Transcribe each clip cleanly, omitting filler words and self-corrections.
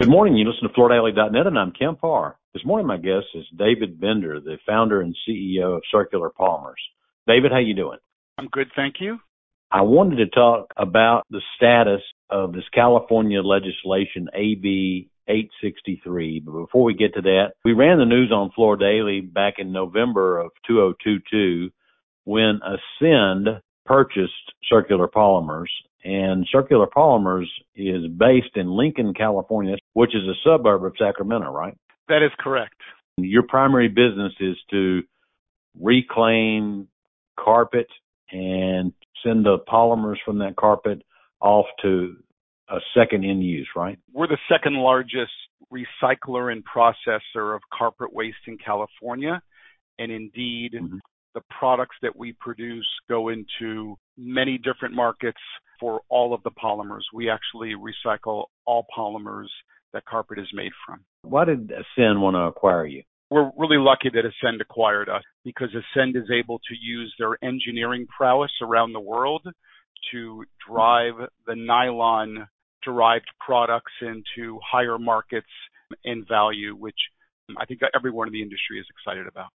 Good morning. You listen to FloorDaily.net, and I'm Kemp Parr. This morning, my guest is David Bender, the founder and CEO of Circular Polymers. David, how you doing? I'm good, thank you. I wanted to talk about the status of this California legislation, AB 863. But before we get to that, we ran the news on Floor Daily back in November of 2022 when Ascend purchased Circular Polymers. And Circular Polymers is based in Lincoln, California, which is a suburb of Sacramento, right? That is correct. Your primary business is to reclaim carpet and send the polymers from that carpet off to a second end use, right? We're the second largest recycler and processor of carpet waste in California. And indeed, the products that we produce go into many different markets for all of the polymers. We actually recycle all polymers that carpet is made from. Why did Ascend want to acquire you? We're really lucky that Ascend acquired us because Ascend is able to use their engineering prowess around the world to drive the nylon-derived products into higher markets and value, which I think everyone in the industry is excited about.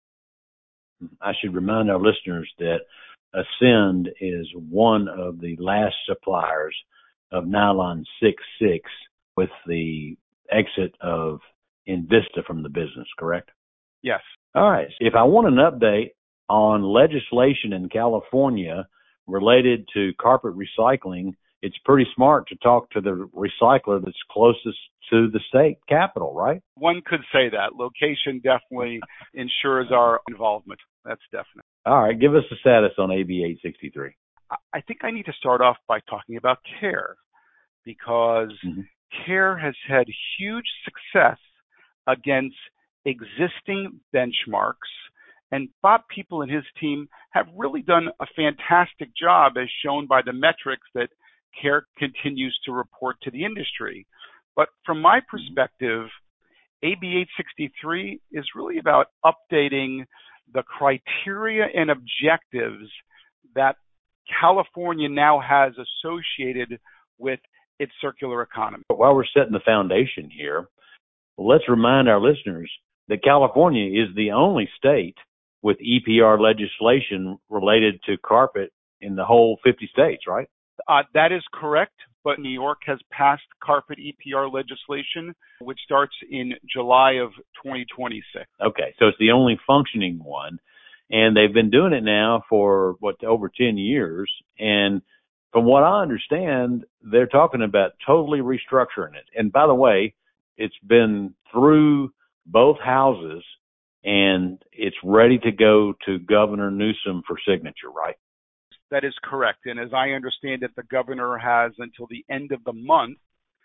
I should remind our listeners that Ascend is one of the last suppliers of nylon 6/6 with the exit of Invista from the business, correct? Yes. All right. If I want an update on legislation in California related to carpet recycling, it's pretty smart to talk to the recycler that's closest to the state capital, right? One could say that. Location definitely ensures our involvement. That's definite. All right. Give us the status on AB 863. I think I need to start off by talking about CARE because CARE has had huge success against existing benchmarks, and Bob People and his team have really done a fantastic job as shown by the metrics that CARE continues to report to the industry. But from my perspective, AB 863 is really about updating the criteria and objectives that California now has associated with its circular economy. But while we're setting the foundation here, let's remind our listeners that California is the only state with EPR legislation related to carpet in the whole 50 states, right? That is correct, but New York has passed carpet EPR legislation, which starts in July of 2026. Okay, so it's the only functioning one, and they've been doing it now for, over 10 years, and from what I understand, they're talking about totally restructuring it. And by the way, it's been through both houses, and it's ready to go to Governor Newsom for signature, right? That is correct. And as I understand it, the governor has until the end of the month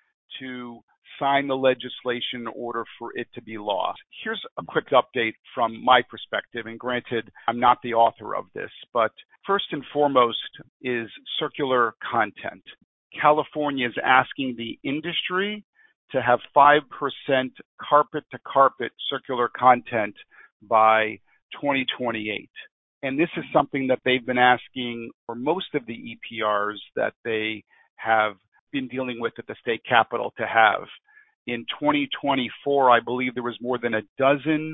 to sign the legislation in order for it to be law. Here's a quick update from my perspective. And granted, I'm not the author of this, but first and foremost is circular content. California is asking the industry to have 5% carpet-to-carpet circular content by 2028. And this is something that they've been asking for most of the EPRs that they have been dealing with at the state capitol to have. In 2024, I believe there was more than a dozen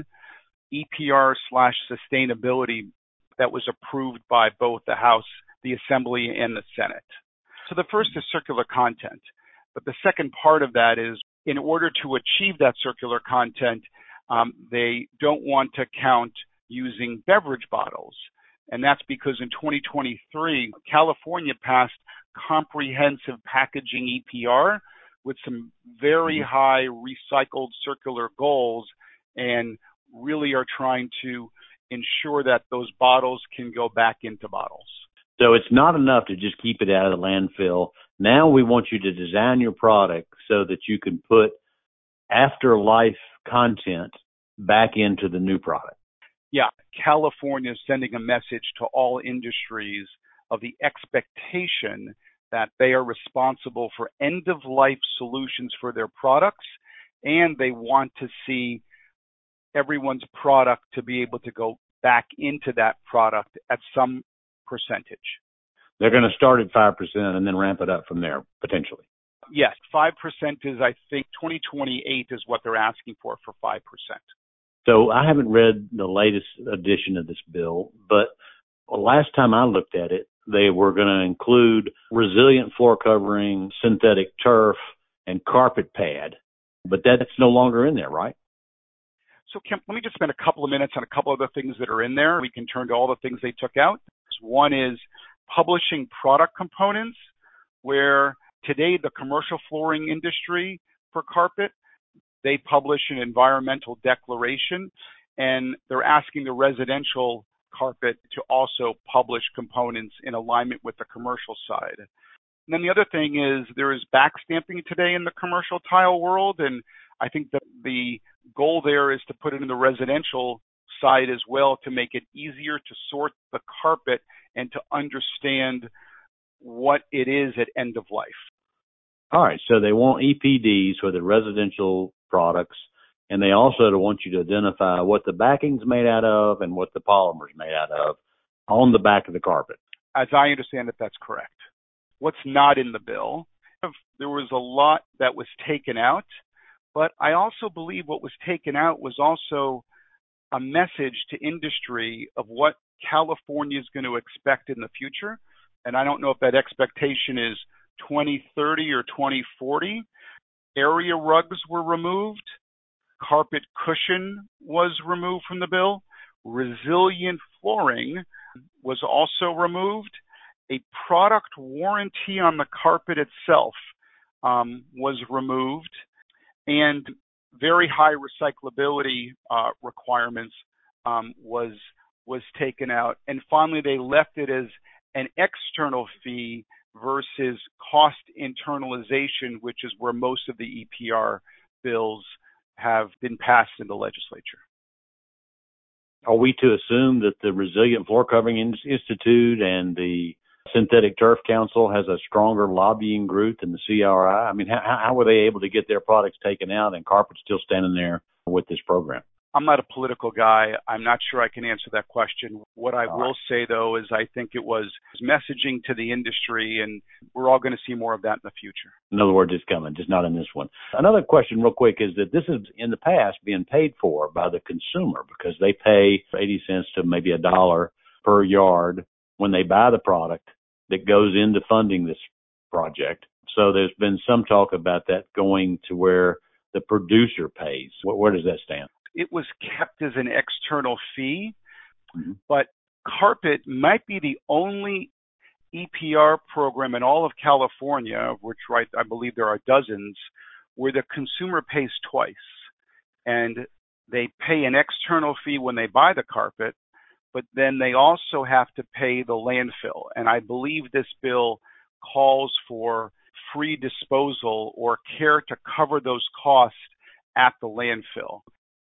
EPR/sustainability that was approved by both the House, the Assembly, and the Senate. So the first is circular content. But the second part of that is in order to achieve that circular content, they don't want to count using beverage bottles. And that's because in 2023, California passed comprehensive packaging EPR with some very high recycled circular goals and really are trying to ensure that those bottles can go back into bottles. So it's not enough to just keep it out of the landfill. Now we want you to design your product so that you can put afterlife content back into the new product. Yeah, California is sending a message to all industries of the expectation that they are responsible for end-of-life solutions for their products, and they want to see everyone's product to be able to go back into that product at some percentage. They're going to start at 5% and then ramp it up from there, potentially. Yes, 5% is, I think, 2028 is what they're asking for 5%. So I haven't read the latest edition of this bill, but last time I looked at it, they were going to include resilient floor covering, synthetic turf, and carpet pad. But that's no longer in there, right? So, Kemp, let me just spend a couple of minutes on a couple of the things that are in there. We can turn to all the things they took out. One is publishing product components, where today the commercial flooring industry for carpet, they publish an environmental declaration, and they're asking the residential carpet to also publish components in alignment with the commercial side. And then the other thing is there is backstamping today in the commercial tile world, and I think that the goal there is to put it in the residential side as well to make it easier to sort the carpet and to understand what it is at end of life. All right, so they want EPDs for the residential products, and they also want you to identify what the backing's made out of and what the polymer's made out of on the back of the carpet. As I understand it, that's correct. What's not in the bill, there was a lot that was taken out, but I also believe what was taken out was also a message to industry of what California is going to expect in the future. And I don't know if that expectation is 2030 or 2040. Area rugs were removed. Carpet cushion was removed from the bill. Resilient flooring was also removed. A product warranty on the carpet itself was removed. And very high recyclability requirements was taken out. And finally, they left it as an external fee versus cost internalization, which is where most of the EPR bills have been passed in the legislature. Are we to assume that the Resilient Floor Covering Institute and the Synthetic Turf Council has a stronger lobbying group than the CRI? I mean, how were they able to get their products taken out and carpet still standing there with this program? I'm not a political guy. I'm not sure I can answer that question. What I will say, though, is I think it was messaging to the industry, and we're all going to see more of that in the future. In other words, it's coming, just not in this one. Another question real quick is that this is in the past being paid for by the consumer because they pay 80 cents to maybe $1 per yard when they buy the product that goes into funding this project. So there's been some talk about that going to where the producer pays. Where does that stand? It was kept as an external fee, but carpet might be the only EPR program in all of California, of which I believe there are dozens, where the consumer pays twice. And they pay an external fee when they buy the carpet, but then they also have to pay the landfill. And I believe this bill calls for free disposal or care to cover those costs at the landfill.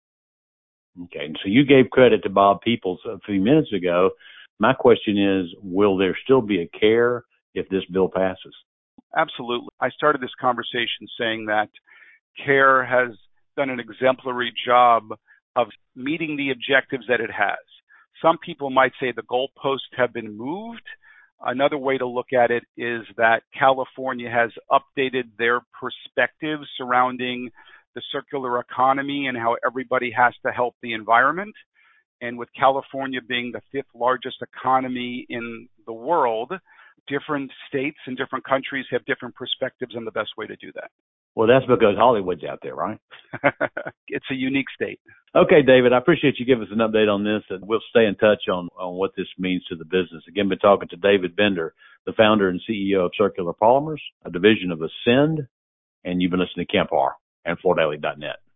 Okay, so you gave credit to Bob Peoples a few minutes ago. My question is, will there still be a care if this bill passes? Absolutely. I started this conversation saying that CARE has done an exemplary job of meeting the objectives that it has. Some people might say the goalposts have been moved. Another way to look at it is that California has updated their perspective surrounding the circular economy and how everybody has to help the environment. And with California being the 5th largest economy in the world, different states and different countries have different perspectives on the best way to do that. Well, that's because Hollywood's out there, right? It's a unique state. Okay, David, I appreciate you giving us an update on this, and we'll stay in touch on what this means to the business. Again, been talking to David Bender, the founder and CEO of Circular Polymers, a division of Ascend, and you've been listening to Kemp Harr and FloorDaily.net.